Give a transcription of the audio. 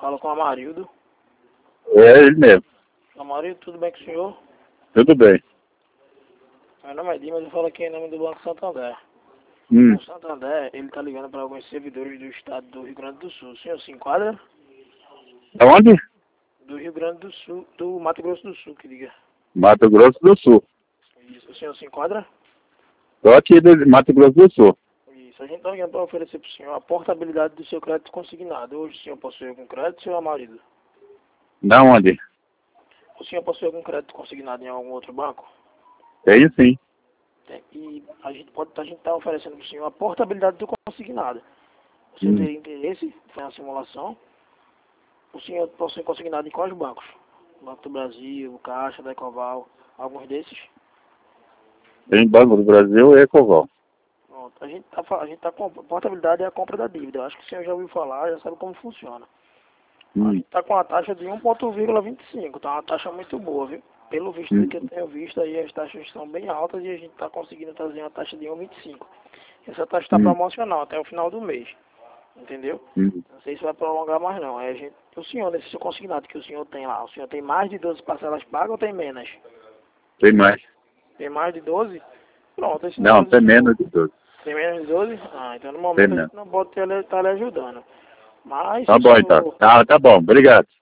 Fala com o Amarildo. É ele mesmo. Amarildo, tudo bem com o senhor? Tudo bem. Meu nome é Dimas, eu falo aqui em nome do Banco Santander. Hum. O Santander, ele tá ligando para alguns servidores do estado do Rio Grande do Sul. O senhor se enquadra? Da onde? Do Rio Grande do Sul, do Mato Grosso do Sul, que diga. Mato Grosso do Sul. Isso, o senhor se enquadra? Tô aqui de Mato Grosso do Sul. Isso, a gente tá ligando para oferecer pro senhor a portabilidade do seu crédito consignado. Hoje o senhor possui algum crédito, seu Amarildo? Da onde? O senhor possui algum crédito consignado em algum outro banco? Tenho sim. E a gente tá oferecendo pro senhor a portabilidade do consignado. O senhor Hum. teria interesse em fazer uma simulação? O senhor possui consignado em quais bancos? Banco do Brasil, Caixa, Decoval, alguns desses? Tem Banco do Brasil e Ecoval. Pronto. A gente tá com portabilidade é a compra da dívida. Eu acho que o senhor já ouviu falar, já sabe como funciona. A gente tá com a taxa de 1,25, tá uma taxa muito boa, viu? Pelo visto do que eu tenho visto aí, as taxas estão bem altas e a gente tá conseguindo trazer uma taxa de 1,25. Essa taxa está promocional até o final do mês, entendeu? Não sei se vai prolongar mais não. Aí o senhor, nesse seu consignado que o senhor tem lá, o senhor tem mais de 12 parcelas pagas ou tem menos? Tem mais. Tem mais de 12? Pronto, esse Não, número tem menos de 12. tem menos de 12? Ah, então no Tem momento a menos. gente não pode estar lhe ajudando. Mas Tá se o bom então. senhor Tá bom. Obrigado.